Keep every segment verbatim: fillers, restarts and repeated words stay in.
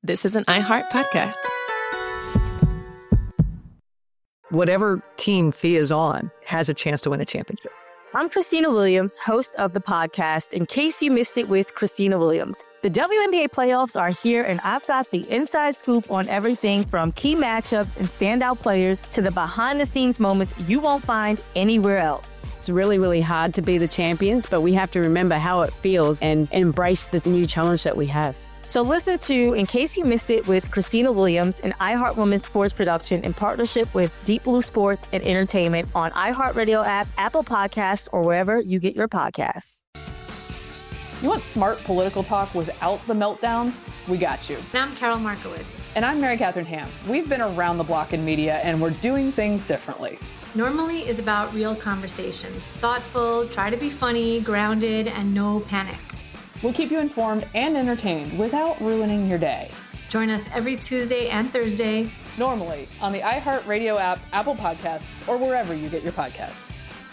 this is an iHeart podcast. Whatever team Thea is on has a chance to win a championship. I'm Christina Williams, host of the podcast, In Case You Missed It with Christina Williams. The W N B A playoffs are here, and I've got the inside scoop on everything from key matchups and standout players to the behind-the-scenes moments you won't find anywhere else. It's really, really hard to be the champions, but we have to remember how it feels and embrace the new challenge that we have. So listen to In Case You Missed It with Christina Williams, an iHeart Women's Sports production in partnership with Deep Blue Sports and Entertainment on iHeartRadio app, Apple Podcasts, or wherever you get your podcasts. You want smart political talk without the meltdowns? We got you. And I'm Carol Markowitz. And I'm Mary Catherine Ham. We've been around the block in media, and we're doing things differently. Normally is about real conversations. Thoughtful, try to be funny, grounded, and no panic. We'll keep you informed and entertained without ruining your day. Join us every Tuesday and Thursday. Normally on the iHeartRadio app, Apple Podcasts, or wherever you get your podcasts.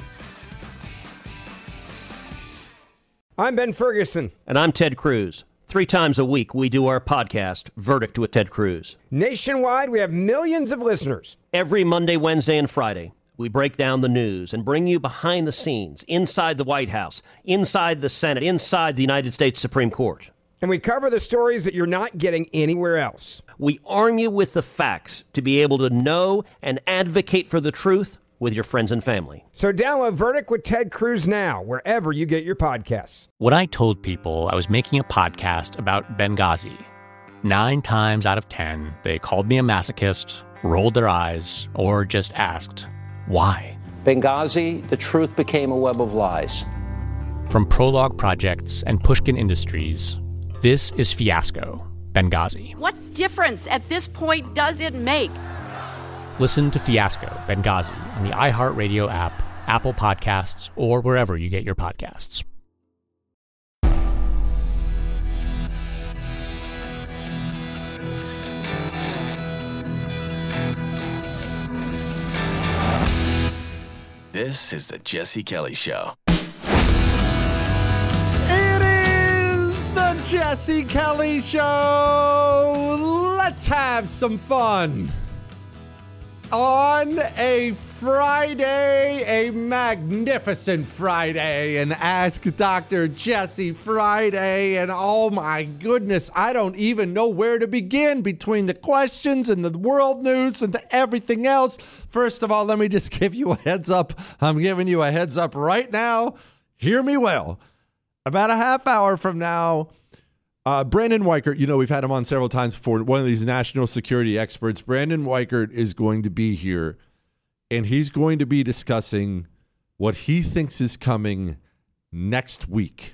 I'm Ben Ferguson. And I'm Ted Cruz. Three times a week, we do our podcast, Verdict with Ted Cruz. Nationwide, we have millions of listeners. Every Monday, Wednesday, and Friday, we break down the news and bring you behind the scenes, inside the White House, inside the Senate, inside the United States Supreme Court. And we cover the stories that you're not getting anywhere else. We arm you with the facts to be able to know and advocate for the truth with your friends and family. So download Verdict with Ted Cruz now, wherever you get your podcasts. When I told people I was making a podcast about Benghazi, nine times out of ten, they called me a masochist, rolled their eyes, or just asked, why? Benghazi, the truth became a web of lies. From Prologue Projects and Pushkin Industries, this is Fiasco, Benghazi. What difference at this point does it make? Listen to Fiasco, Benghazi on the iHeartRadio app, Apple Podcasts, or wherever you get your podcasts. This is the Jesse Kelly Show. It is the Jesse Kelly Show. Let's have some fun. On a Friday, a magnificent Friday, an Ask Doctor Jesse Friday, and oh my goodness, I don't even know where to begin between the questions and the world news and the everything else. First of all, let me just give you a heads up. I'm giving you a heads up right now. Hear me well. About a half hour from now, Uh, Brandon Weichert, you know, we've had him on several times before, one of these national security experts. Brandon Weichert is going to be here, and he's going to be discussing what he thinks is coming next week.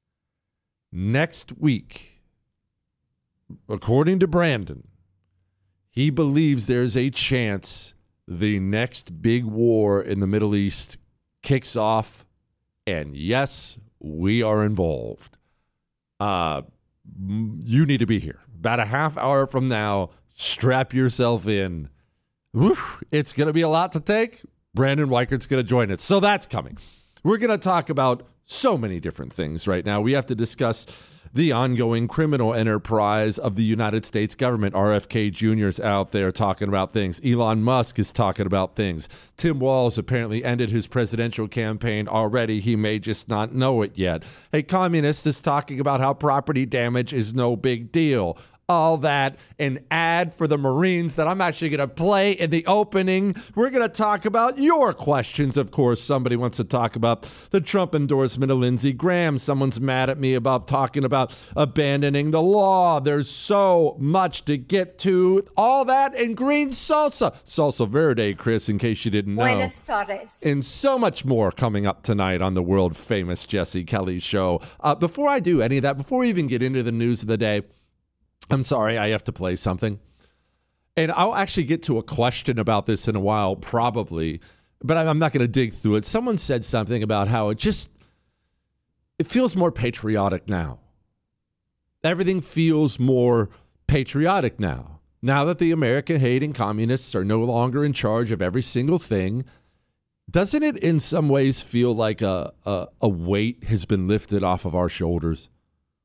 Next week, according to Brandon, he believes there's a chance the next big war in the Middle East kicks off, and yes, we are involved. Uh... You need to be here. About a half hour from now, strap yourself in. Woo, it's going to be a lot to take. Brandon Weichert's going to join us. So that's coming. We're going to talk about so many different things right now. We have to discuss the ongoing criminal enterprise of the United States government. R F K Junior's out there talking about things. Elon Musk is talking about things. Tim Walz apparently ended his presidential campaign already. He may just not know it yet. A communist is talking about how property damage is no big deal. All that, an ad for the Marines that I'm actually going to play in the opening. We're going to talk about your questions. Of course, somebody wants to talk about the Trump endorsement of Lindsey Graham. Someone's mad at me about talking about abandoning the law. There's so much to get to. All that and green salsa. Salsa verde, Chris, in case you didn't know. Buenas tardes. And so much more coming up tonight on the world famous Jesse Kelly Show. Uh, before I do any of that, before we even get into the news of the day, I'm sorry, I have to play something. And I'll actually get to a question about this in a while, probably, but I'm not going to dig through it. Someone said something about how it just, it feels more patriotic now. Everything feels more patriotic now. Now that the American-hating communists are no longer in charge of every single thing, doesn't it in some ways feel like a, a, a weight has been lifted off of our shoulders?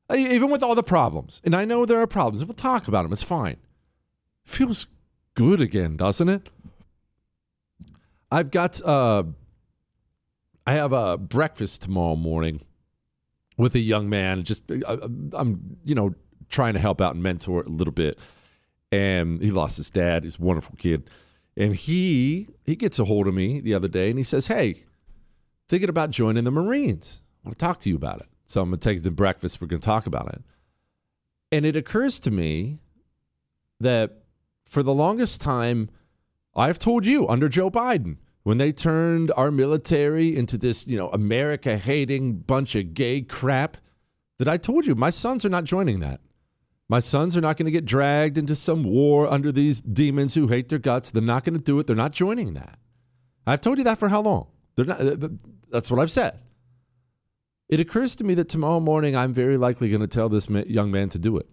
Even with all the problems. And I know there are problems. We'll talk about them. It's fine. Feels good again, doesn't it? I've got, uh, I have a breakfast tomorrow morning with a young man. Just, uh, I'm, you know, trying to help out and mentor a little bit. And he lost his dad. He's a wonderful kid. And he, he gets a hold of me the other day and he says, hey, thinking about joining the Marines. I want to talk to you about it. So I'm going to take you to breakfast. We're going to talk about it. And it occurs to me that for the longest time, I've told you under Joe Biden, when they turned our military into this, you know, America-hating bunch of gay crap, that I told you my sons are not joining that. My sons are not going to get dragged into some war under these demons who hate their guts. They're not going to do it. They're not joining that. I've told you that for how long? They're not. That's what I've said. It occurs to me that tomorrow morning I'm very likely going to tell this young man to do it.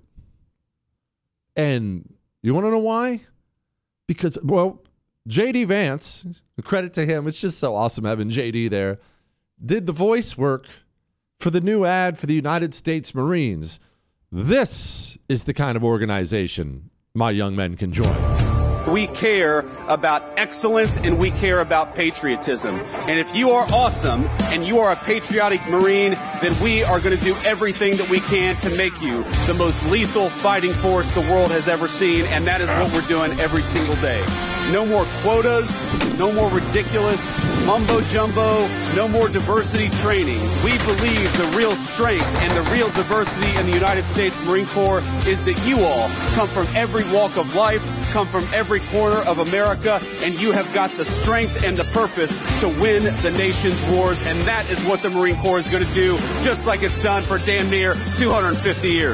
And you want to know why? Because, well, J D Vance, credit to him, it's just so awesome having J D there, did the voice work for the new ad for the United States Marines. This is the kind of organization my young men can join. We care about excellence and we care about patriotism. And if you are awesome and you are a patriotic Marine, then we are going to do everything that we can to make you the most lethal fighting force the world has ever seen. And that is what we're doing every single day. No more quotas, no more ridiculous mumbo jumbo, no more diversity training. We believe the real strength and the real diversity in the United States Marine Corps is that you all come from every walk of life, come from every corner of America, and you have got the strength and the purpose to win the nation's wars, and that is what the Marine Corps is going to do, just like it's done for damn near two hundred fifty years.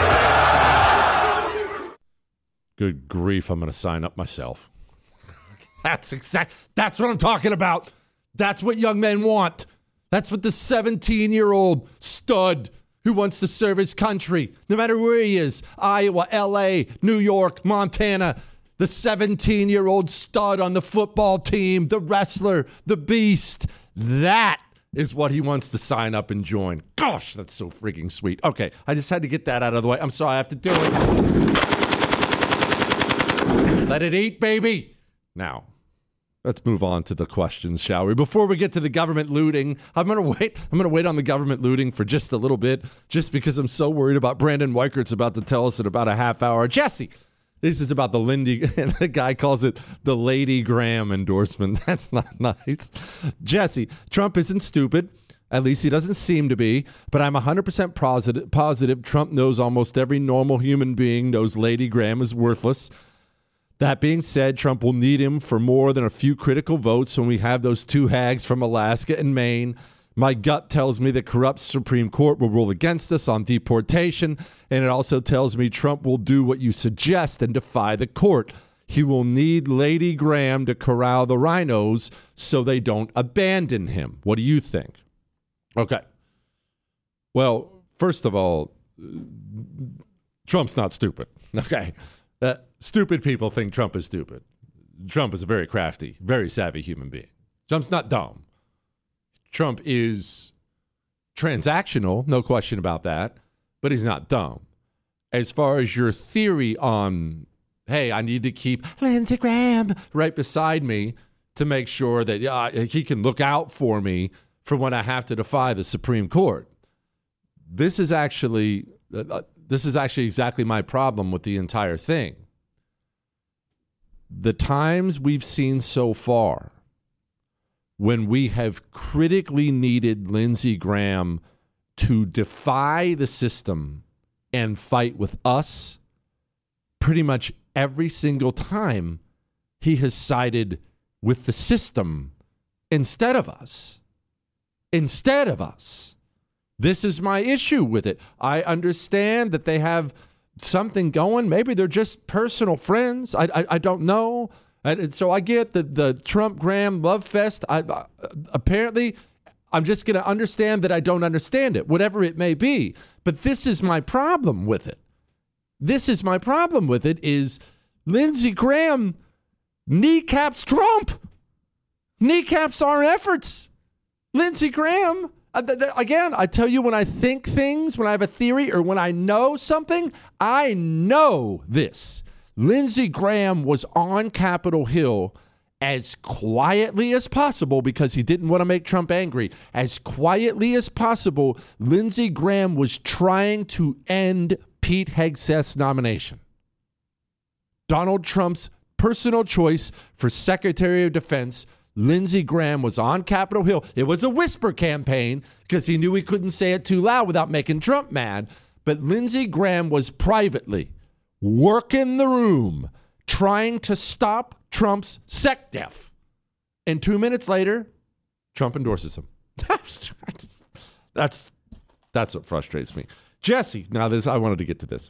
Good grief, I'm going to sign up myself. That's exact. That's what I'm talking about. That's what young men want. That's what the seventeen-year-old stud who wants to serve his country, no matter where he is, Iowa, L A, New York, Montana, the seventeen-year-old stud on the football team, the wrestler, the beast. That is what he wants to sign up and join. Gosh, that's so freaking sweet. Okay, I just had to get that out of the way. I'm sorry, I have to do it. Let it eat, baby. Now, let's move on to the questions, shall we? Before we get to the government looting, I'm going to wait. I'm going to wait on the government looting for just a little bit, just because I'm so worried about Brandon Weichert's about to tell us in about a half hour. Jesse, this is about the Lindy, and the guy calls it the Lady Graham endorsement. That's not nice. Jesse, Trump isn't stupid. At least he doesn't seem to be. But I'm one hundred percent positive, positive Trump knows almost every normal human being knows Lady Graham is worthless. That being said, Trump will need him for more than a few critical votes when we have those two hags from Alaska and Maine. My gut tells me the corrupt Supreme Court will rule against us on deportation, and it also tells me Trump will do what you suggest and defy the court. He will need Lady Graham to corral the rhinos so they don't abandon him. What do you think? Okay. Well, first of all, Trump's not stupid. Okay. Uh, stupid people think Trump is stupid. Trump is a very crafty, very savvy human being. Trump's not dumb. Trump is transactional, no question about that, but he's not dumb. As far as your theory on, hey, I need to keep Lindsey Graham right beside me to make sure that uh, he can look out for me for when I have to defy the Supreme Court. This is actually... Uh, This is actually exactly my problem with the entire thing. The times we've seen so far when we have critically needed Lindsey Graham to defy the system and fight with us, pretty much every single time he has sided with the system instead of us. Instead of us. This is my issue with it. I understand that they have something going. Maybe they're just personal friends. I I, I don't know. And so I get the, the Trump-Graham love fest. I, uh, apparently, I'm just going to understand that I don't understand it, whatever it may be. But this is my problem with it. This is my problem with it is Lindsey Graham kneecaps Trump. Kneecaps our efforts. Lindsey Graham Uh, th- th- again, I tell you, when I think things, when I have a theory, or when I know something, I know this. Lindsey Graham was on Capitol Hill as quietly as possible because he didn't want to make Trump angry. As quietly as possible, Lindsey Graham was trying to end Pete Hegseth's nomination. Donald Trump's personal choice for Secretary of Defense, Lindsey Graham, was on Capitol Hill. It was a whisper campaign because he knew he couldn't say it too loud without making Trump mad. But Lindsey Graham was privately working the room trying to stop Trump's SecDef. And two minutes later, Trump endorses him. that's that's what frustrates me. Jesse, now this I wanted to get to this.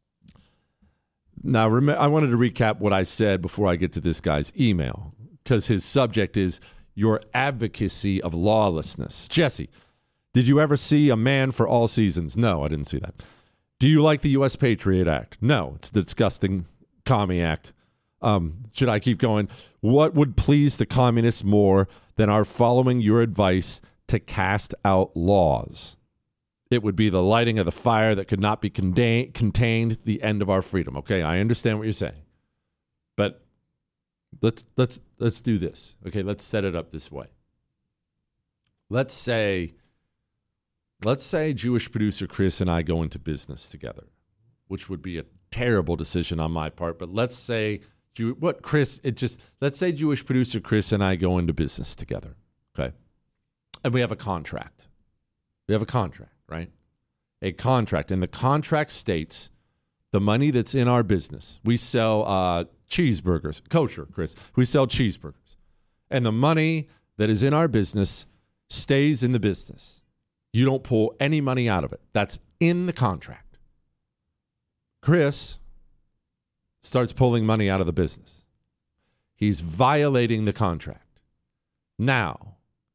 Now, rem- I wanted to recap what I said before I get to this guy's email, because his subject is your advocacy of lawlessness. Jesse, did you ever see A Man for All Seasons? No, I didn't see that. Do you like the U S Patriot Act? No, it's the disgusting Commie Act. Um, should I keep going? What would please the communists more than our following your advice to cast out laws? It would be the lighting of the fire that could not be contain- contained, the end of our freedom. Okay, I understand what you're saying. But let's let's let's do this. Okay, let's set it up this way. Let's say let's say Jewish producer Chris and I go into business together, which would be a terrible decision on my part, but let's say Jew- what Chris, it just let's say Jewish producer Chris and I go into business together. Okay? And we have a contract. We have a contract. Right? A contract. And the contract states the money that's in our business. We sell uh, cheeseburgers. Kosher, Chris. We sell cheeseburgers. And the money that is in our business stays in the business. You don't pull any money out of it. That's in the contract. Chris starts pulling money out of the business. He's violating the contract. Now,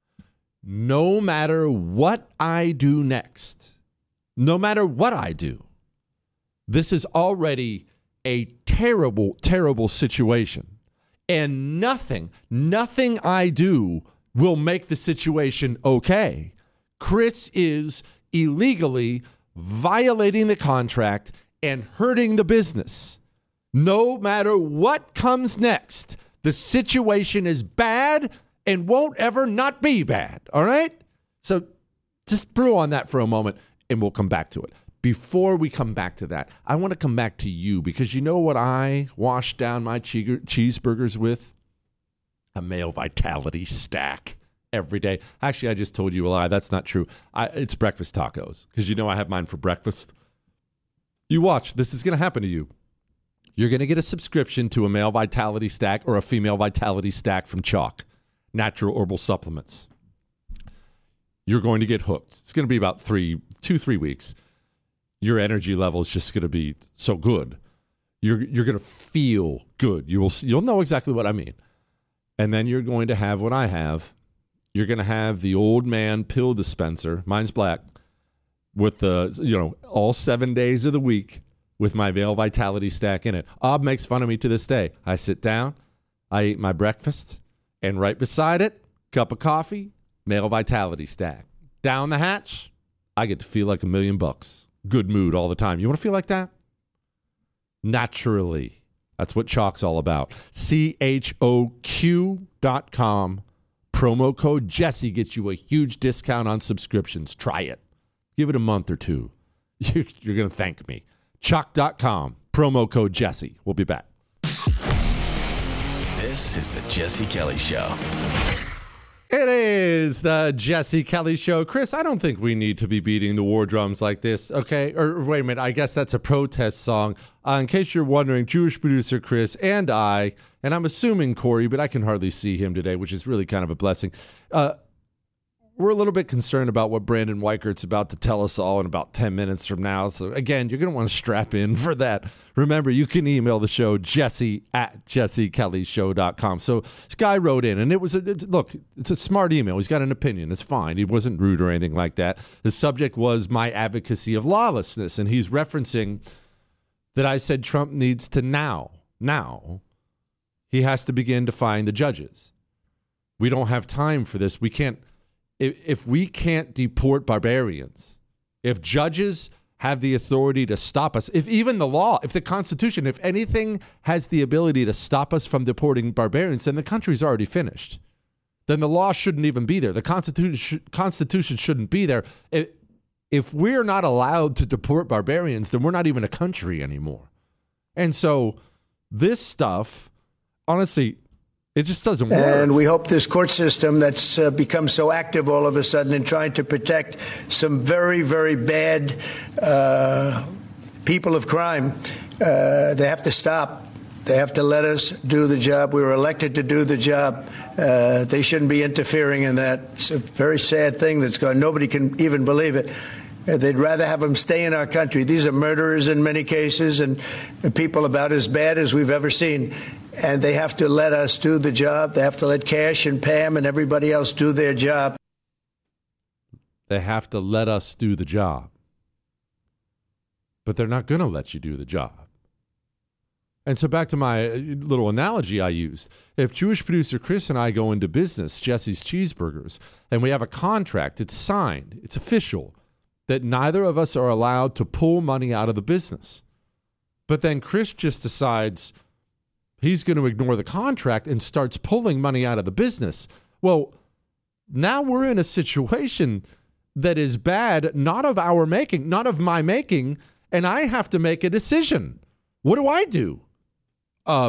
no matter what I do next, no matter what I do, this is already a terrible, terrible situation. And nothing, nothing I do will make the situation okay. Chris is illegally violating the contract and hurting the business. No matter what comes next, the situation is bad and won't ever not be bad, all right? So just brew on that for a moment, and we'll come back to it. Before we come back to that, I want to come back to you, because you know what I wash down my che- cheeseburgers with? A Male Vitality Stack every day. Actually, I just told you a lie. That's not true. I, it's breakfast tacos, because you know I have mine for breakfast. You watch. This is going to happen to you. You're going to get a subscription to a Male Vitality Stack or a Female Vitality Stack from Chalk. Natural herbal supplements. You're going to get hooked. It's going to be about three, two, three weeks. Your energy level is just going to be so good. You're you're going to feel good. You will you'll know exactly what I mean. And then you're going to have what I have. You're going to have the old man pill dispenser. Mine's black, with the you know all seven days of the week with my Male Vitality Stack in it. Ob makes fun of me to this day. I sit down, I eat my breakfast. And right beside it, cup of coffee, Male Vitality Stack. Down the hatch, I get to feel like a million bucks. Good mood all the time. You want to feel like that? Naturally. That's what Chalk's all about. C H O Q dot com. Promo code Jesse gets you a huge discount on subscriptions. Try it. Give it a month or two. You're going to thank me. Chalk dot com. Promo code Jesse. We'll be back. This is the Jesse Kelly Show. It is the Jesse Kelly Show. Chris, I don't think we need to be beating the war drums like this, okay? Or wait a minute, I guess that's a protest song. Uh, in case you're wondering, Jewish producer Chris and I, and I'm assuming Corey, but I can hardly see him today, which is really kind of a blessing. Uh, we're a little bit concerned about what Brandon Weichert's about to tell us all in about ten minutes from now. So again, you're going to want to strap in for that. Remember, you can email the show, Jesse at jesse kelly show dot com. So this guy wrote in, and it was, a, it's, look, it's a smart email. He's got an opinion. It's fine. He wasn't rude or anything like that. The subject was my advocacy of lawlessness, and he's referencing that I said Trump needs to now, now, he has to begin to find the judges. We don't have time for this. We can't. if, if we can't deport barbarians, if judges have the authority to stop us, if even the law, if the Constitution, if anything has the ability to stop us from deporting barbarians, then the country's already finished. Then the law shouldn't even be there. The Constitution Constitution shouldn't be there. If, if we're not allowed to deport barbarians, then we're not even a country anymore. And so this stuff, honestly, it just doesn't work. And we hope this court system that's uh, become so active all of a sudden in trying to protect some very, very bad uh, people of crime, uh, they have to stop. They have to let us do the job. We were elected to do the job. Uh, they shouldn't be interfering in that. It's a very sad thing that's going. Nobody can even believe it. Uh, they'd rather have them stay in our country. These are murderers in many cases and, and people about as bad as we've ever seen. And they have to let us do the job. They have to let Cash and Pam and everybody else do their job. They have to let us do the job. But they're not going to let you do the job. And so back to my little analogy I used. If Jewish producer Chris and I go into business, Jesse's Cheeseburgers, and we have a contract, it's signed, it's official, that neither of us are allowed to pull money out of the business. But then Chris just decides he's going to ignore the contract and starts pulling money out of the business. Well, now we're in a situation that is bad, not of our making, not of my making, and I have to make a decision. What do I do? Uh,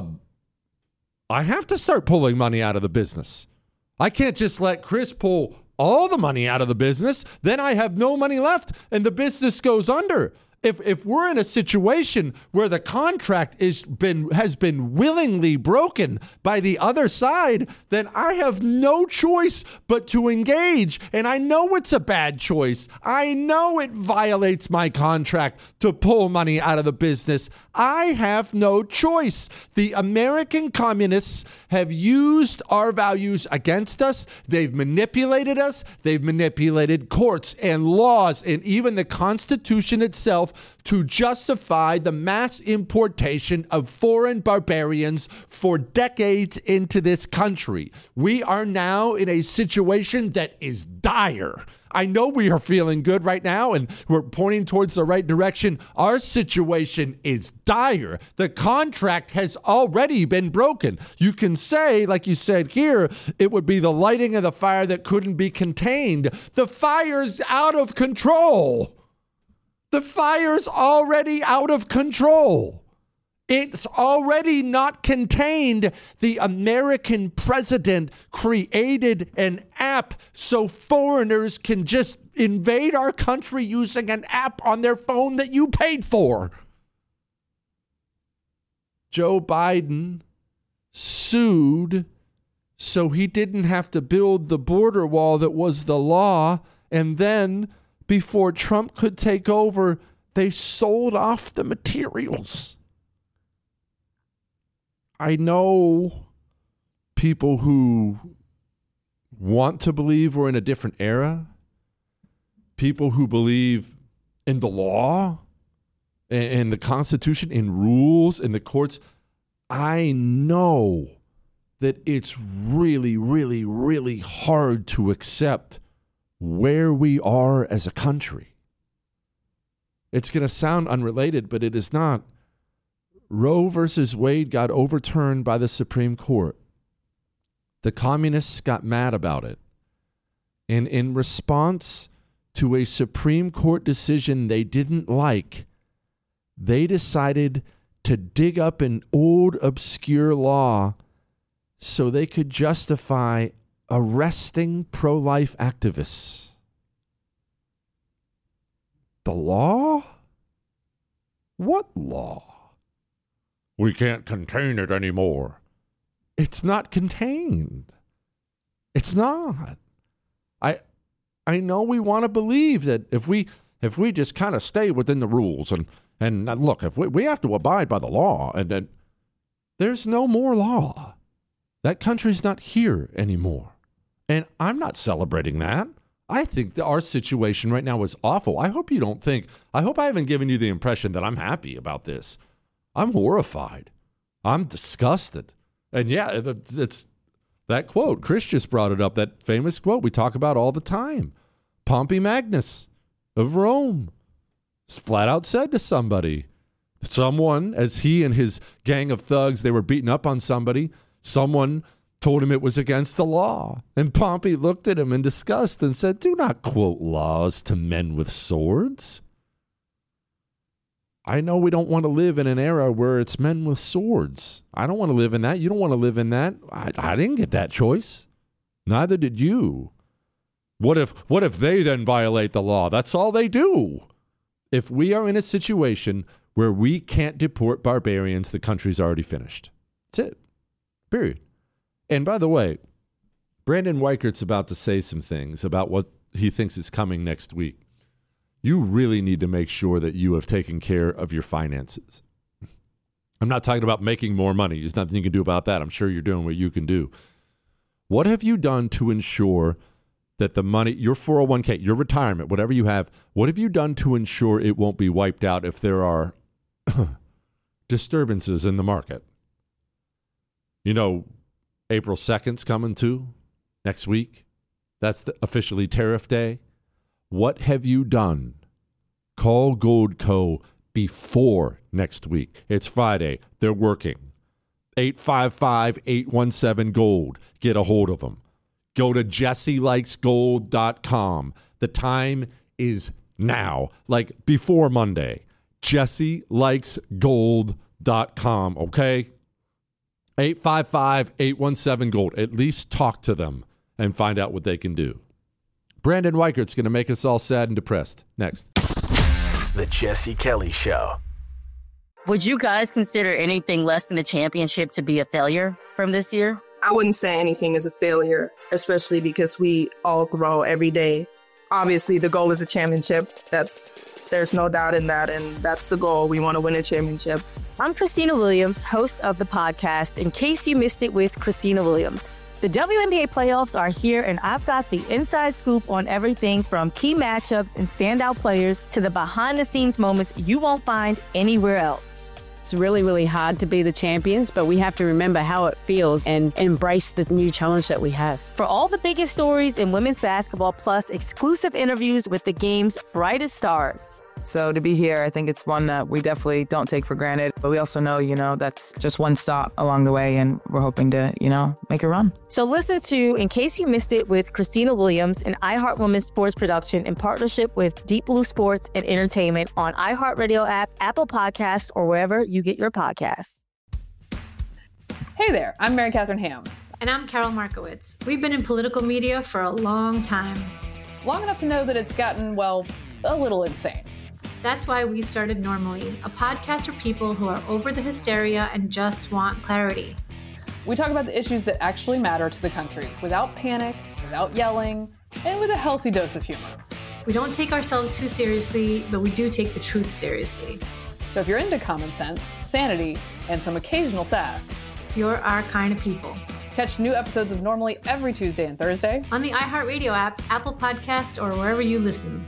I have to start pulling money out of the business. I can't just let Chris pull all the money out of the business. Then I have no money left and the business goes under. If if we're in a situation where the contract is been has been willingly broken by the other side, then I have no choice but to engage. And I know it's a bad choice. I know it violates my contract to pull money out of the business. I have no choice. The American communists have used our values against us. They've manipulated us. They've manipulated courts and laws and even the Constitution itself to justify the mass importation of foreign barbarians for decades into this country. We are now in a situation that is dire. I know we are feeling good right now and we're pointing towards the right direction. Our situation is dire. The contract has already been broken. You can say, like you said here, it would be the lighting of the fire that couldn't be contained. The fire's out of control. The fire's already out of control. It's already not contained. The American president created an app so foreigners can just invade our country using an app on their phone that you paid for. Joe Biden sued so he didn't have to build the border wall that was the law, and then before Trump could take over, they sold off the materials. I know people who want to believe we're in a different era, people who believe in the law, in the Constitution, in rules, in the courts. I know that it's really, really, really hard to accept where we are as a country. It's going to sound unrelated, but it is not. Roe versus Wade got overturned by the Supreme Court. The communists got mad about it. And in response to a Supreme Court decision they didn't like, they decided to dig up an old, obscure law so they could justify arresting pro-life activists. The law? What law? We can't contain it anymore. It's not contained. It's not. I I know we want to believe that if we if we just kind of stay within the rules and and look, if we, we have to abide by the law, and then there's no more law. That country's not here anymore. And I'm not celebrating that. I think that our situation right now is awful. I hope you don't think, I hope I haven't given you the impression that I'm happy about this. I'm horrified. I'm disgusted. And yeah, it's That quote, Chris just brought it up, that famous quote we talk about all the time. Pompey Magnus of Rome flat out said to somebody, someone, as he and his gang of thugs, they were beating up on somebody, someone told him it was against the law. And Pompey looked at him in disgust and said, do not quote laws to men with swords. I know we don't want to live in an era where it's men with swords. I don't want to live in that. You don't want to live in that. I, I didn't get that choice. Neither did you. What if, what if they then violate the law? That's all they do. If we are in a situation where we can't deport barbarians, the country's already finished. That's it. Period. And by the way, Brandon Weichert's about to say some things about what he thinks is coming next week. You really need to make sure that you have taken care of your finances. I'm not talking about making more money. There's nothing you can do about that. I'm sure you're doing what you can do. What have you done to ensure that the money, your four oh one k, your retirement, whatever you have, what have you done to ensure it won't be wiped out if there are disturbances in the market? You know, April second's coming too, next week. That's the officially tariff day. What have you done? Call Gold Co. before next week. It's Friday. They're working. eight five five, eight one seven, GOLD. Get a hold of them. Go to jesse likes gold dot com. The time is now, like before Monday. jesse likes gold dot com, okay? eight five five, eight one seven, GOLD. At least talk to them and find out what they can do. Brandon Weichert's going to make us all sad and depressed. Next. The Jesse Kelly Show. Would you guys consider anything less than a championship to be a failure from this year? I wouldn't say anything is a failure, especially because we all grow every day. Obviously, the goal is a championship. That's there's no doubt in that, and that's the goal. We want to win a championship. I'm Christina Williams, host of the podcast, In Case You Missed It with Christina Williams. The W N B A playoffs are here, and I've got the inside scoop on everything from key matchups and standout players to the behind-the-scenes moments you won't find anywhere else. It's really, really hard to be the champions, but we have to remember how it feels and embrace the new challenge that we have. For all the biggest stories in women's basketball, plus exclusive interviews with the game's brightest stars. So to be here, I think it's one that we definitely don't take for granted. But we also know, you know, that's just one stop along the way, and we're hoping to, you know, make a run. So listen to In Case You Missed It with Christina Williams, an iHeart Women's sports production in partnership with Deep Blue Sports and Entertainment on iHeartRadio app, Apple Podcasts, or wherever you get your podcasts. Hey there, I'm Mary Catherine Ham. And I'm Carol Markowitz. We've been in political media for a long time. Long enough to know that it's gotten, well, a little insane. That's why we started Normally, a podcast for people who are over the hysteria and just want clarity. We talk about the issues that actually matter to the country without panic, without yelling, and with a healthy dose of humor. We don't take ourselves too seriously, but we do take the truth seriously. So if you're into common sense, sanity, and some occasional sass, you're our kind of people. Catch new episodes of Normally every Tuesday and Thursday on the iHeartRadio app, Apple Podcasts, or wherever you listen.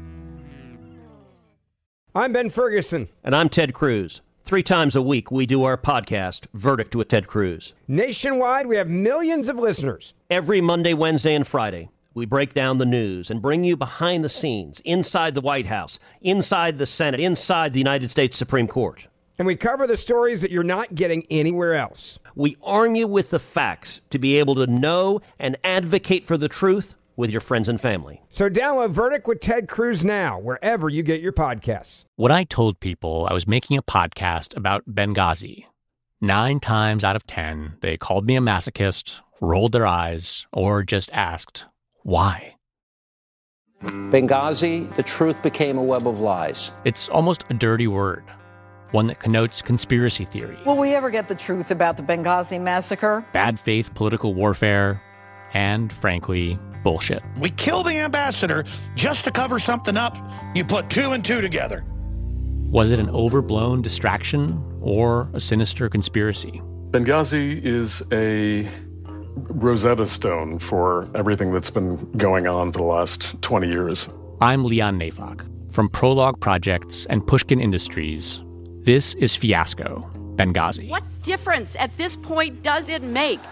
I'm Ben Ferguson. And I'm Ted Cruz. Three times a week, we do our podcast, Verdict with Ted Cruz. Nationwide, we have millions of listeners. Every Monday, Wednesday, and Friday, we break down the news and bring you behind the scenes, inside the White House, inside the Senate, inside the United States Supreme Court. And we cover the stories that you're not getting anywhere else. We arm you with the facts to be able to know and advocate for the truth with your friends and family. So download Verdict with Ted Cruz now, wherever you get your podcasts. When I told people I was making a podcast about Benghazi, nine times out of ten, they called me a masochist, rolled their eyes, or just asked, why? Benghazi, the truth became a web of lies. It's almost a dirty word, one that connotes conspiracy theory. Will we ever get the truth about the Benghazi massacre? Bad faith political warfare, and, frankly, bullshit. We kill the ambassador just to cover something up. You put two and two together. Was it an overblown distraction or a sinister conspiracy? Benghazi is a Rosetta Stone for everything that's been going on for the last twenty years. I'm Leon Neyfakh. From Prologue Projects and Pushkin Industries, this is Fiasco, Benghazi. What difference at this point does it make?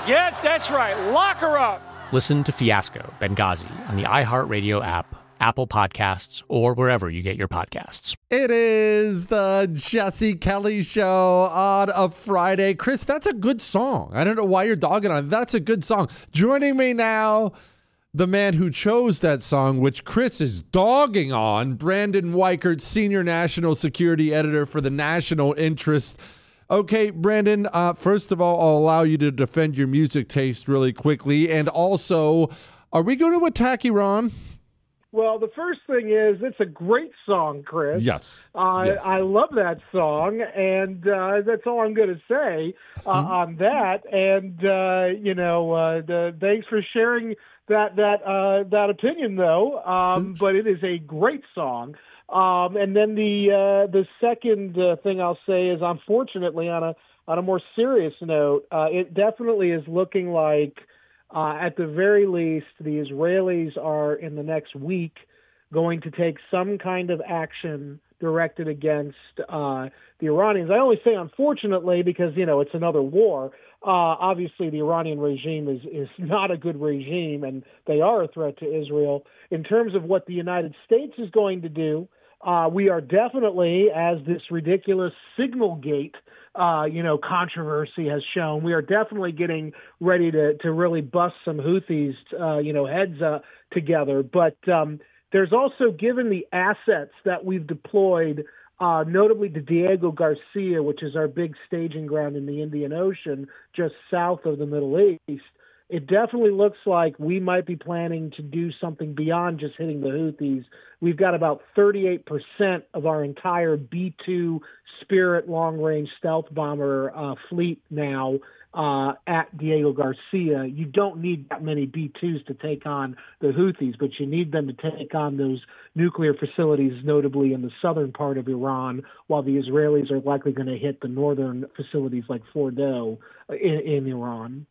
Yeah, that's right. Lock her up. Listen to Fiasco, Benghazi on the iHeartRadio app, Apple Podcasts, or wherever you get your podcasts. It is the Jesse Kelly Show on a Friday. Chris, that's a good song. I don't know why you're dogging on it. That's a good song. Joining me now, the man who chose that song, which Chris is dogging on, Brandon Weichert, Senior National Security Editor for the National Interest. Okay, Brandon, uh, first of all, I'll allow you to defend your music taste really quickly. And also, are we going to attack Iran? Well, the first thing is it's a great song, Chris. Yes. Uh, yes. I love that song, and uh, that's all I'm going to say uh, mm-hmm. on that. And, uh, you know, uh, the, thanks for sharing that that uh, that opinion, though. Um, but it is a great song. Um, and then the uh, the second uh, thing I'll say is, unfortunately, on a on a more serious note, uh, it definitely is looking like, uh, at the very least, the Israelis are in the next week going to take some kind of action directed against uh, the Iranians. I only say unfortunately because, you know, it's another war. Uh, obviously, the Iranian regime is, is not a good regime, and they are a threat to Israel. In terms of what the United States is going to do, uh, we are definitely, as this ridiculous Signalgate Uh, you know, controversy has shown, we are definitely getting ready to, to really bust some Houthis, uh, you know, heads uh, together. But um, there's also, given the assets that we've deployed, uh, notably to Diego Garcia, which is our big staging ground in the Indian Ocean, just south of the Middle East, it definitely looks like we might be planning to do something beyond just hitting the Houthis. We've got about thirty-eight percent of our entire B two Spirit long-range stealth bomber uh, fleet now uh, at Diego Garcia. You don't need that many B twos to take on the Houthis, but you need them to take on those nuclear facilities, notably in the southern part of Iran, while the Israelis are likely going to hit the northern facilities like Fordow in, in Iran.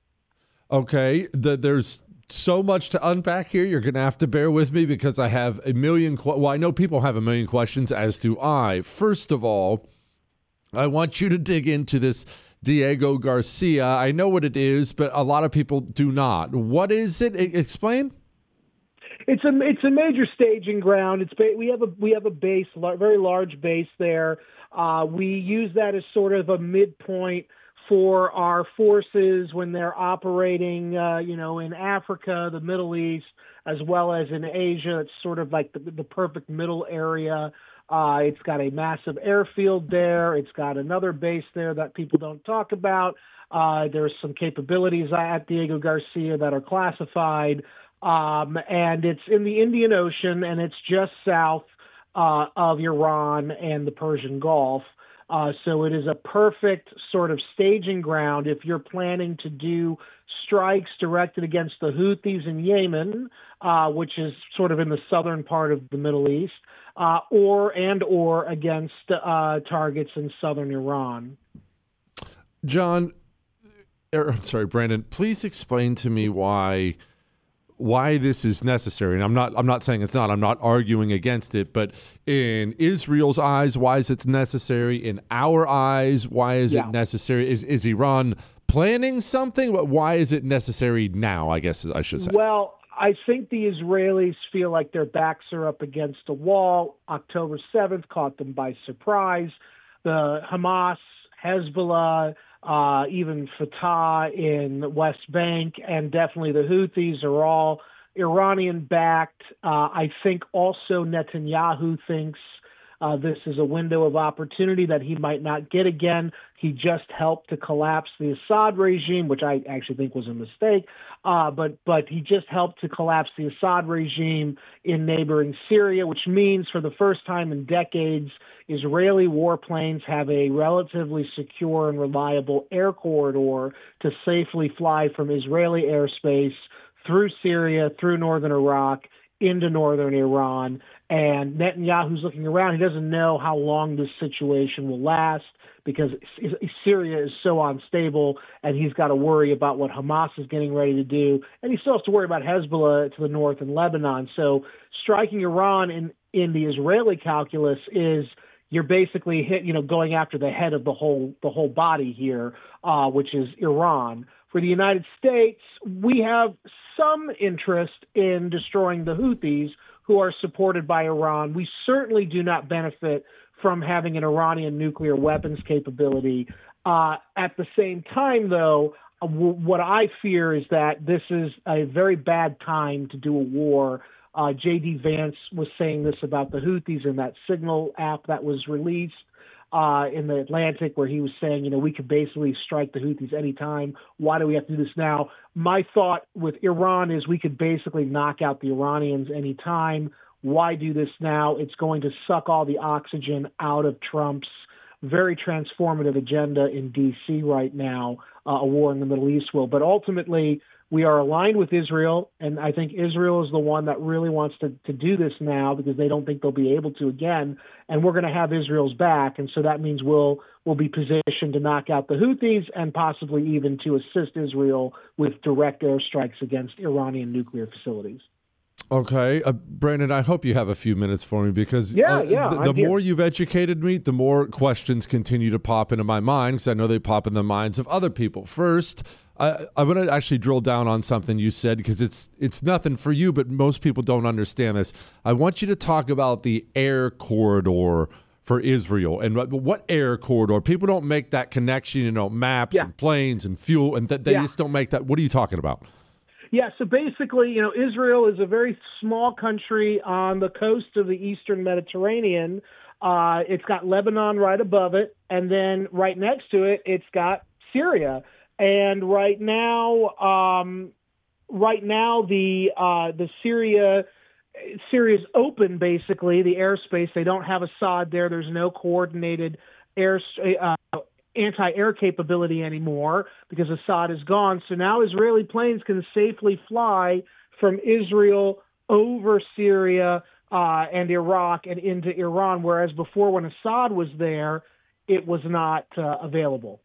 Okay, the, there's so much to unpack here. You're going to have to bear with me because I have a million, qu- well, I know people have a million questions, as do I. First of all, I want you to dig into this Diego Garcia. I know what it is, but a lot of people do not. What is it? I- explain. It's a it's a major staging ground. It's ba- we have a we have a base, lar- very large base there. Uh, we use that as sort of a midpoint for our forces when they're operating, uh, you know, in Africa, the Middle East, as well as in Asia. It's sort of like the, the perfect middle area. Uh, it's got a massive airfield there. It's got another base there that people don't talk about. Uh, there's some capabilities at Diego Garcia that are classified. Um, and it's in the Indian Ocean, and it's just south uh, of Iran and the Persian Gulf. Uh, so it is a perfect sort of staging ground if you're planning to do strikes directed against the Houthis in Yemen, uh, which is sort of in the southern part of the Middle East, uh, or and or against uh, targets in southern Iran. John, er, I'm sorry, Brandon, please explain to me why why this is necessary. And I'm not I'm not saying it's not. I'm not arguing against it. But in Israel's eyes, why is it necessary? In our eyes, why is yeah. it necessary? Is is Iran planning something? Why is it necessary now, I guess I should say? Well, I think the Israelis feel like their backs are up against a wall. October seventh caught them by surprise. The Hamas, Hezbollah, Uh, even Fatah in the West Bank, and definitely the Houthis are all Iranian-backed. Uh, I think also Netanyahu thinks uh, this is a window of opportunity that he might not get again. He just helped to collapse the Assad regime, which I actually think was a mistake, uh, but but he just helped to collapse the Assad regime in neighboring Syria, which means for the first time in decades, Israeli warplanes have a relatively secure and reliable air corridor to safely fly from Israeli airspace through Syria, through northern Iraq, into northern Iran. And Netanyahu's looking around. He doesn't know how long this situation will last because Syria is so unstable, and he's got to worry about what Hamas is getting ready to do. And he still has to worry about Hezbollah to the north and Lebanon. So striking Iran in, in the Israeli calculus is you're basically hit, you know, going after the head of the whole the whole body here, uh, which is Iran. For the United States, we have some interest in destroying the Houthis, who are supported by Iran. We certainly do not benefit from having an Iranian nuclear weapons capability. Uh, at the same time, though, uh, w- what I fear is that this is a very bad time to do a war. Uh, J D Vance was saying this about the Houthis in that Signal app that was released uh, in the Atlantic, where he was saying, you know, we could basically strike the Houthis anytime. Why do we have to do this now? My thought with Iran is we could basically knock out the Iranians anytime. Why do this now? It's going to suck all the oxygen out of Trump's very transformative agenda in D C right now. Uh, a war in the Middle East will. But ultimately, we are aligned with Israel, and I think Israel is the one that really wants to, to do this now because they don't think they'll be able to again, and we're going to have Israel's back, and so that means we'll we'll be positioned to knock out the Houthis and possibly even to assist Israel with direct airstrikes against Iranian nuclear facilities. Okay, uh, Brandon, I hope you have a few minutes for me because yeah, uh, yeah, the, the more you've educated me, the more questions continue to pop into my mind because I know they pop in the minds of other people. First, I, I want to actually drill down on something you said because it's it's nothing for you, but most people don't understand this. I want you to talk about the air corridor for Israel and what, what air corridor. People don't make that connection, you know, maps yeah. and planes and fuel, and th- they yeah. just don't make that. What are you talking about? Yeah, so basically, you know, Israel is a very small country on the coast of the eastern Mediterranean. Uh, it's got Lebanon right above it, and then right next to it, it's got Syria. And right now, um, right now, the uh, the Syria Syria's open basically the airspace. They don't have Assad there. There's no coordinated air. Uh, anti-air capability anymore because Assad is gone. So now Israeli planes can safely fly from Israel over Syria uh, and Iraq and into Iran, whereas before when Assad was there, it was not uh, available.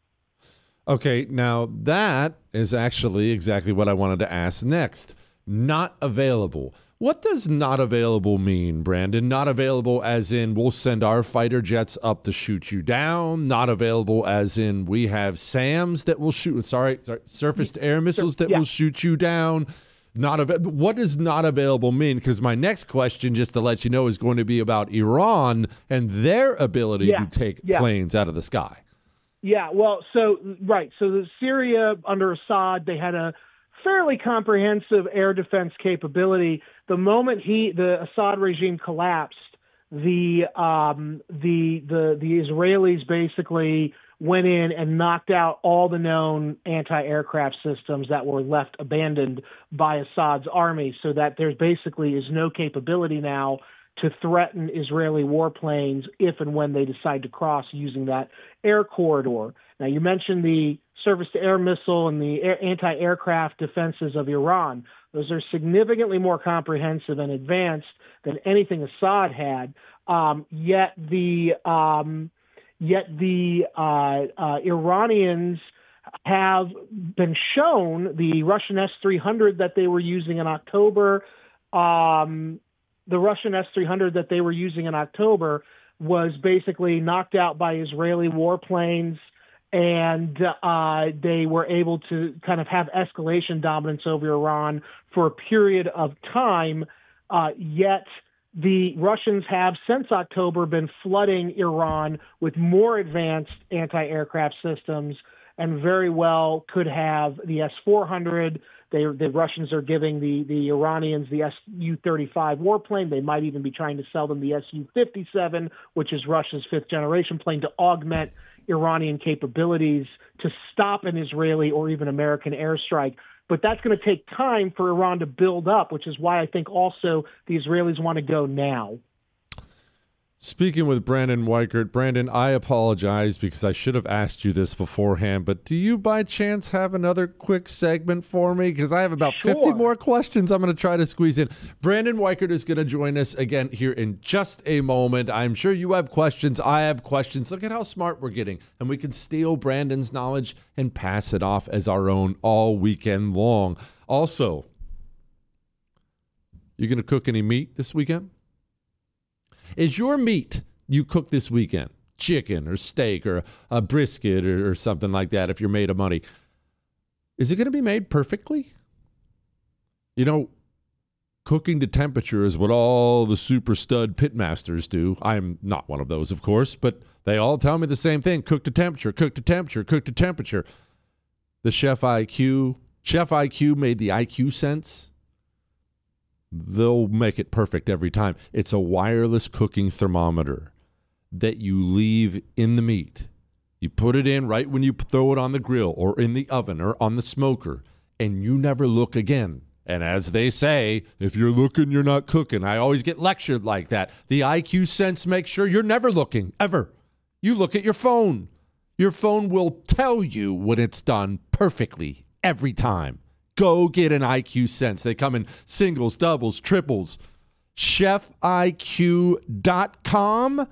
Okay, now that is actually exactly what I wanted to ask next. Not available. What does not available mean, Brandon? Not available as in we'll send our fighter jets up to shoot you down. Not available as in we have SAMs that will shoot, sorry, sorry surface-to-air missiles that yeah. will shoot you down. Not av- What does not available mean? Because my next question, just to let you know, is going to be about Iran and their ability yeah. to take yeah. planes out of the sky. Yeah, well, so, right. So the Syria under Assad, they had a fairly comprehensive air defense capability. The moment he, the Assad regime collapsed, the um, the the the Israelis basically went in and knocked out all the known anti-aircraft systems that were left abandoned by Assad's army, so that there basically is no capability now to threaten Israeli warplanes if and when they decide to cross using that air corridor. Now, you mentioned the surface-to-air missile and the air, anti-aircraft defenses of Iran. Those are significantly more comprehensive and advanced than anything Assad had. Um, yet the um, yet the uh, uh, Iranians have been shown the Russian S three hundred that they were using in October. Um, the Russian S three hundred that they were using in October was basically knocked out by Israeli warplanes, and uh, they were able to kind of have escalation dominance over Iran for a period of time. Uh, yet the Russians have, since October, been flooding Iran with more advanced anti-aircraft systems and very well could have the S four hundred. They, the Russians are giving the, the Iranians the S U thirty-five warplane. They might even be trying to sell them the S U fifty-seven, which is Russia's fifth-generation plane, to augment Iranian capabilities to stop an Israeli or even American airstrike. But that's going to take time for Iran to build up, which is why I think also the Israelis want to go now. Speaking with Brandon Weichert, Brandon, I apologize because I should have asked you this beforehand, but do you by chance have another quick segment for me? Because I have about sure. fifty more questions I'm going to try to squeeze in. Brandon Weichert is going to join us again here in just a moment. I'm sure you have questions. I have questions. Look at how smart we're getting. And we can steal Brandon's knowledge and pass it off as our own all weekend long. Also, you going to cook any meat this weekend? Is your meat you cook this weekend, chicken or steak or a brisket or, or something like that, if you're made of money, is it going to be made perfectly? You know, cooking to temperature is what all the super stud pitmasters do. I'm not one of those, of course, but they all tell me the same thing. Cook to temperature, cook to temperature, cook to temperature. The Chef I Q, Chef I Q made the I Q Sense. They'll make it perfect every time. It's a wireless cooking thermometer that you leave in the meat. You put it in right when you throw it on the grill or in the oven or on the smoker, and you never look again. And as they say, if you're looking, you're not cooking. I always get lectured like that. The I Q Sense makes sure you're never looking, ever. You look at your phone. Your phone will tell you when it's done perfectly every time. Go get an I Q Sense. They come in singles, doubles, triples. chef I Q dot com.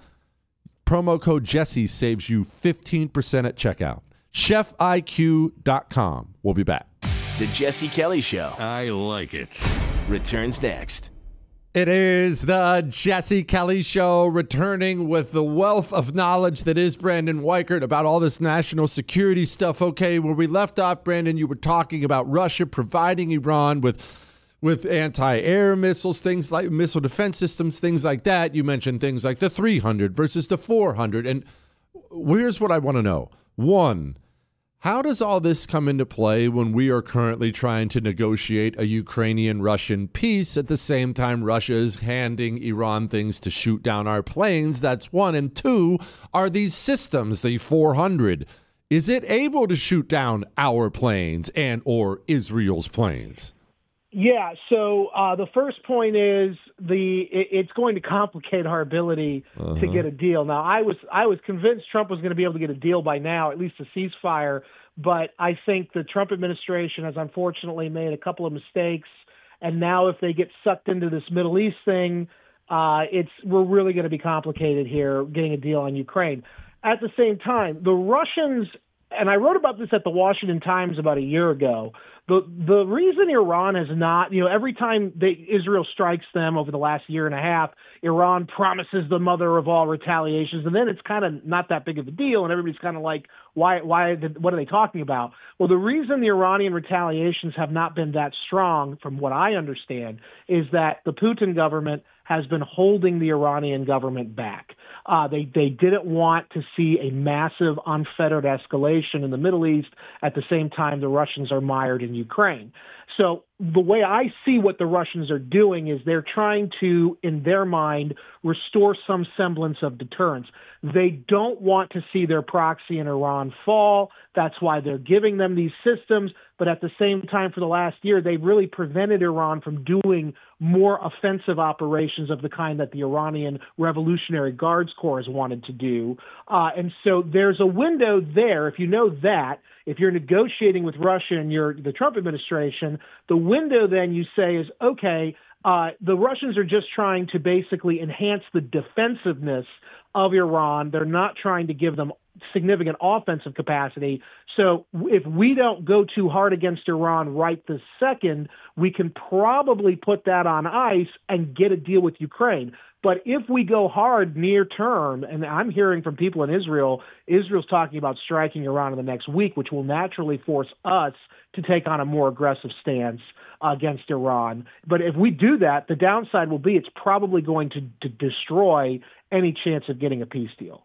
Promo code Jesse saves you fifteen percent at checkout. chef I Q dot com. We'll be back. The Jesse Kelly Show. I like it. Returns next. It is the Jesse Kelly Show, returning with the wealth of knowledge that is Brandon Weichert about all this national security stuff. Okay, where we left off, Brandon, you were talking about Russia providing Iran with with anti-air missiles, things like missile defense systems, things like that. You mentioned things like the three hundred versus the four hundred. And here's what I want to know. One, how does all this come into play when we are currently trying to negotiate a Ukrainian-Russian peace at the same time Russia is handing Iran things to shoot down our planes? That's one. And two, are these systems, the four hundred, is it able to shoot down our planes and or Israel's planes? Yeah, so uh, the first point is the it, it's going to complicate our ability uh-huh. to get a deal. Now, I was I was convinced Trump was going to be able to get a deal by now, at least a ceasefire. But I think the Trump administration has unfortunately made a couple of mistakes, and now if they get sucked into this Middle East thing, uh, it's we're really going to be complicated here getting a deal on Ukraine. At the same time, the Russians. And I wrote about this at the Washington Times about a year ago. The the reason Iran is not, you know, every time they, Israel strikes them over the last year and a half, Iran promises the mother of all retaliations, and then it's kind of not that big of a deal, and everybody's kind of like, why, why, what are they talking about? Well, the reason the Iranian retaliations have not been that strong, from what I understand, is that the Putin government has been holding the Iranian government back. Uh, they, they didn't want to see a massive, unfettered escalation in the Middle East at the same time the Russians are mired in Ukraine. So the way I see what the Russians are doing is they're trying to, in their mind, restore some semblance of deterrence. They don't want to see their proxy in Iran fall. That's why they're giving them these systems. But at the same time, for the last year, they've really prevented Iran from doing more offensive operations of the kind that the Iranian Revolutionary Guards Corps has wanted to do. Uh, and so there's a window there. If you know that, if you're negotiating with Russia and you're the Trump administration, the window then you say is, okay, uh, the Russians are just trying to basically enhance the defensiveness of Iran. They're not trying to give them significant offensive capacity. So if we don't go too hard against Iran right this second, we can probably put that on ice and get a deal with Ukraine. But if we go hard near term, and I'm hearing from people in Israel, Israel's talking about striking Iran in the next week, which will naturally force us to take on a more aggressive stance against Iran. But if we do that, the downside will be it's probably going to, to destroy any chance of getting a peace deal.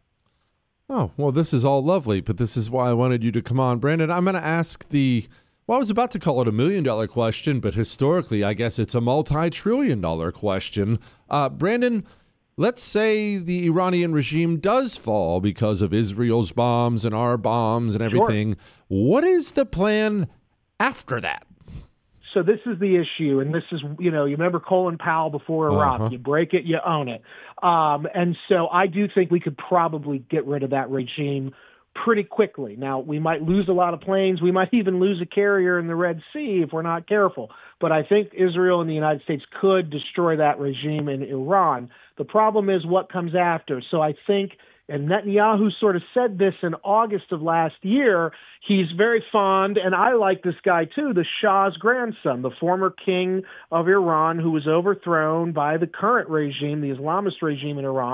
Oh, well, this is all lovely, but this is why I wanted you to come on. Brandon, I'm going to ask the, well, I was about to call it a million-dollar question, but historically, I guess it's a multi-trillion dollar question. Uh, Brandon, let's say the Iranian regime does fall because of Israel's bombs and our bombs and everything. Sure. What is the plan after that? So this is the issue, and this is, you know, you remember Colin Powell before Iraq. Uh-huh. You break it, you own it. Um, and so I do think we could probably get rid of that regime pretty quickly. Now, we might lose a lot of planes. We might even lose a carrier in the Red Sea if we're not careful. But I think Israel and the United States could destroy that regime in Iran. The problem is what comes after. So I think, and Netanyahu sort of said this in August of last year, he's very fond, and I like this guy too, the Shah's grandson, the former king of Iran who was overthrown by the current regime, the Islamist regime in Iran,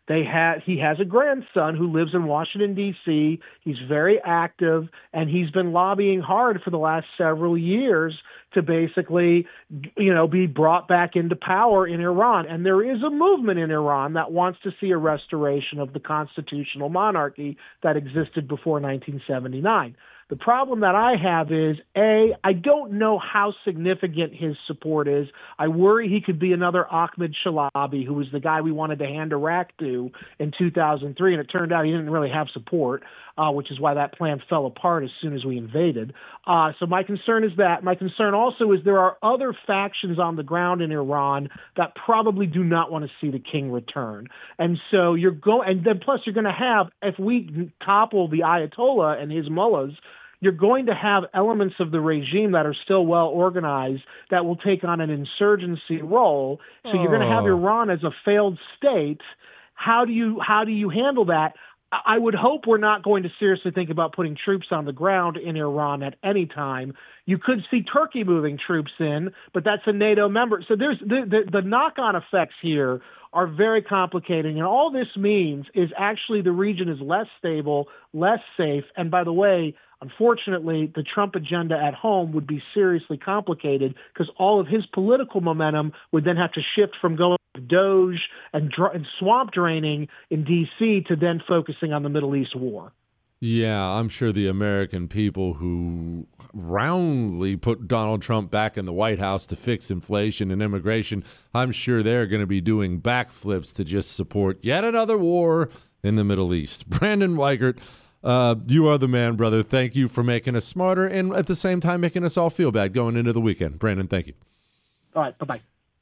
They ha- he has a grandson who lives in Washington, D C. He's very active, and he's been lobbying hard for the last several years to basically, you know, be brought back into power in Iran. And there is a movement in Iran that wants to see a restoration of the constitutional monarchy that existed before nineteen seventy-nine. The problem that I have is, A, I don't know how significant his support is. I worry he could be another Ahmed Shalabi, who was the guy we wanted to hand Iraq to in two thousand three, and it turned out he didn't really have support, uh, which is why that plan fell apart as soon as we invaded. Uh, so my concern is that. My concern also is there are other factions on the ground in Iran that probably do not want to see the king return. And so you're going, and then plus you're going to have, if we topple the Ayatollah and his mullahs, you're going to have elements of the regime that are still well organized that will take on an insurgency role. So you're going to have Iran as a failed state. How do you how do you handle that? I would hope we're not going to seriously think about putting troops on the ground in Iran at any time. You could see Turkey moving troops in, but that's a NATO member. So there's the, the, the knock-on effects here are very complicated. And all this means is actually the region is less stable, less safe. And by the way, unfortunately, the Trump agenda at home would be seriously complicated because all of his political momentum would then have to shift from going to Doge and, dr- and swamp draining in D C to then focusing on the Middle East war. Yeah, I'm sure the American people who roundly put Donald Trump back in the White House to fix inflation and immigration, I'm sure they're going to be doing backflips to just support yet another war in the Middle East. Brandon Weichert, uh, you are the man, brother. Thank you for making us smarter and at the same time making us all feel bad going into the weekend. Brandon, thank you. All right, bye-bye.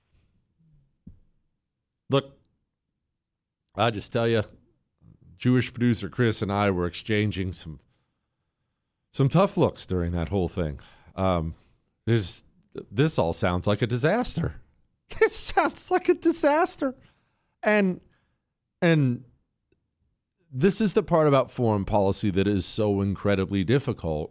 Look, I just tell you, Jewish producer Chris and I were exchanging some some tough looks during that whole thing. Um, this this all sounds like a disaster. This sounds like a disaster, and and this is the part about foreign policy that is so incredibly difficult.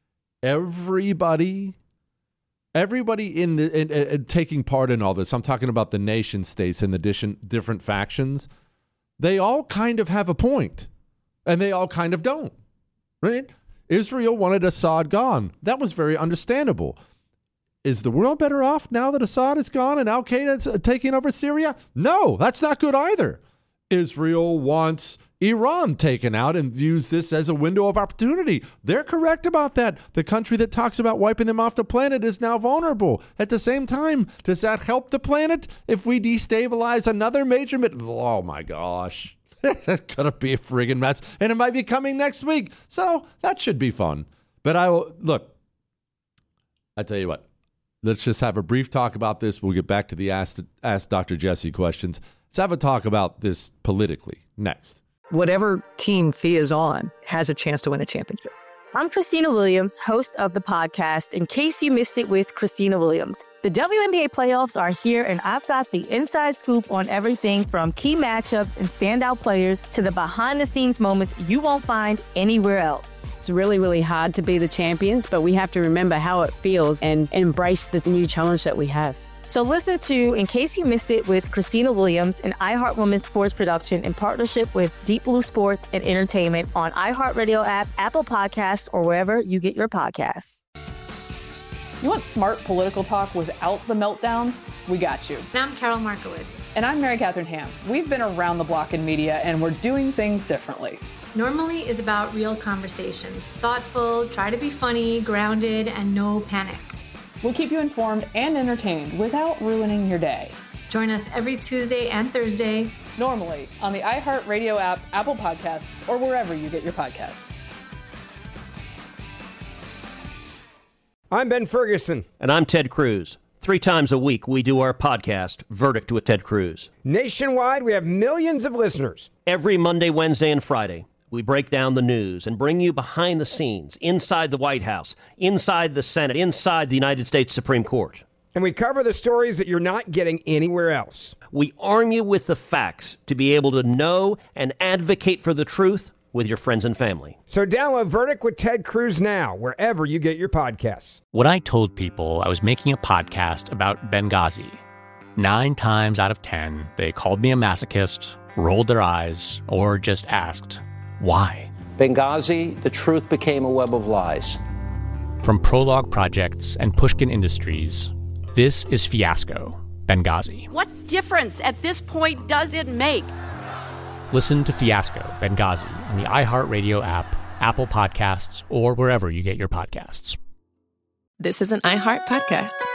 Everybody, everybody in the in, in, taking part in all this. I'm talking about the nation states and the different different factions. They all kind of have a point, and they all kind of don't, right? Israel wanted Assad gone. That was very understandable. Is the world better off now that Assad is gone and al-Qaeda is taking over Syria? No, that's not good either. Israel wants Iran taken out and views this as a window of opportunity. They're correct about that. The country that talks about wiping them off the planet is now vulnerable. At the same time, does that help the planet if we destabilize another major... Mit- oh, my gosh. That's going to be a friggin' mess. And it might be coming next week. So that should be fun. But I will... Look, I tell you what. Let's just have a brief talk about this. We'll get back to the Ask, Ask Doctor Jesse questions. Let's have a talk about this politically next. Whatever team Fee is on has a chance to win a championship. I'm Christina Williams, host of the podcast, In Case You Missed It with Christina Williams. The W N B A playoffs are here, and I've got the inside scoop on everything from key matchups and standout players to the behind-the-scenes moments you won't find anywhere else. It's really, really hard to be the champions, but we have to remember how it feels and embrace the new challenge that we have. So listen to In Case You Missed It with Christina Williams, an iHeart Women's sports production in partnership with Deep Blue Sports and Entertainment on iHeartRadio app, Apple Podcasts, or wherever you get your podcasts. You want smart political talk without the meltdowns? We got you. And I'm Carol Markowitz. And I'm Mary Catherine Ham. We've been around the block in media, and we're doing things differently. Normally is about real conversations. Thoughtful, try to be funny, grounded, and no panic. We'll keep you informed and entertained without ruining your day. Join us every Tuesday and Thursday. Normally on the iHeartRadio app, Apple Podcasts, or wherever you get your podcasts. I'm Ben Ferguson. And I'm Ted Cruz. Three times a week, we do our podcast, Verdict with Ted Cruz. Nationwide, we have millions of listeners. Every Monday, Wednesday, and Friday, we break down the news and bring you behind the scenes, inside the White House, inside the Senate, inside the United States Supreme Court. And we cover the stories that you're not getting anywhere else. We arm you with the facts to be able to know and advocate for the truth with your friends and family. So download Verdict with Ted Cruz now, wherever you get your podcasts. When I told people I was making a podcast about Benghazi, nine times out of ten, they called me a masochist, rolled their eyes, or just asked, why? Benghazi, the truth became a web of lies. From Prologue Projects and Pushkin Industries, this is Fiasco, Benghazi. What difference at this point does it make? Listen to Fiasco, Benghazi on the iHeartRadio app, Apple Podcasts, or wherever you get your podcasts. This is an iHeart podcast.